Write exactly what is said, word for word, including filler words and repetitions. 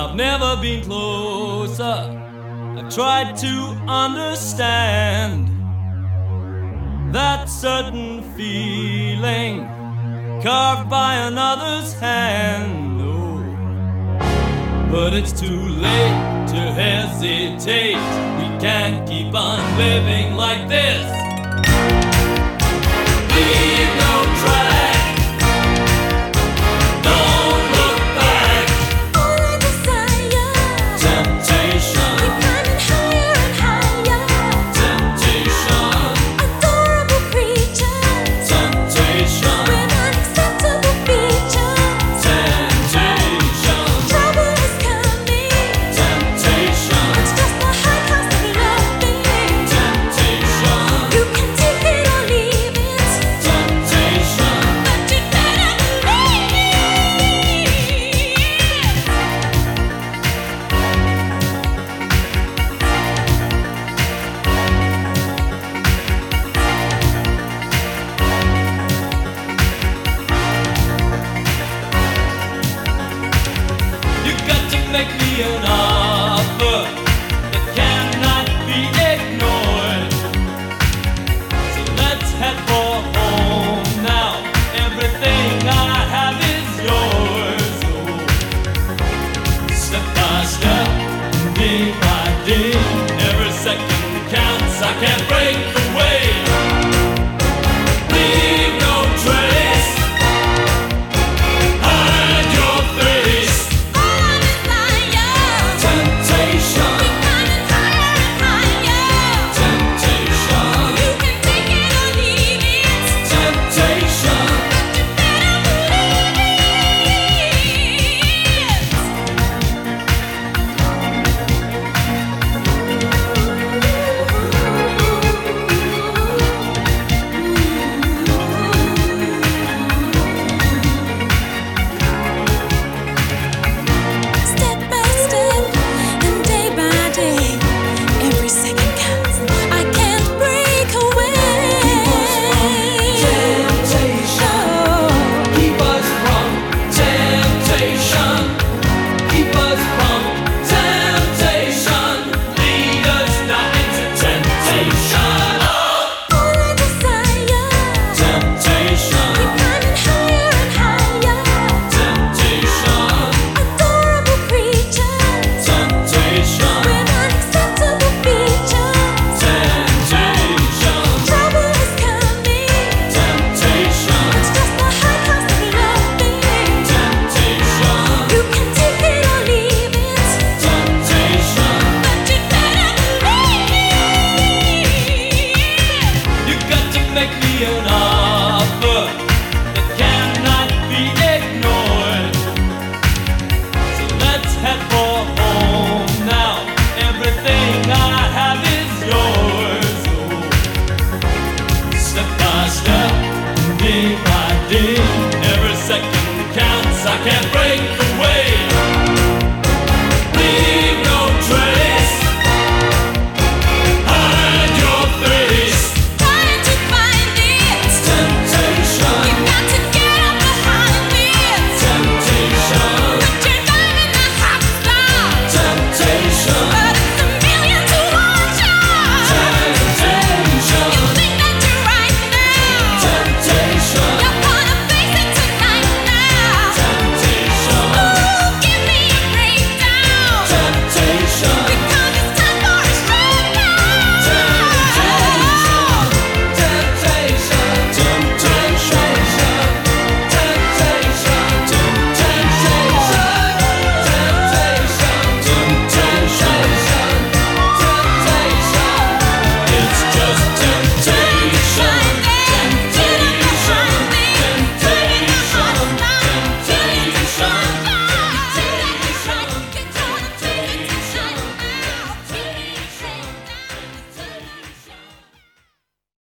I've never been closer. I've tried to understand that certain feeling carved by another's hand. Oh, but it's too late to hesitate. We can't keep on living like this. Leave no track. Don't look back. All I desire, Temptation, keep climbing higher and higher. temptation, Adorable creatures temptation, with unacceptable features. temptation, Trouble is coming. temptation, It's just the high cost of loving. temptation, You can take it or leave it, temptation. but you better believe. You got to make me an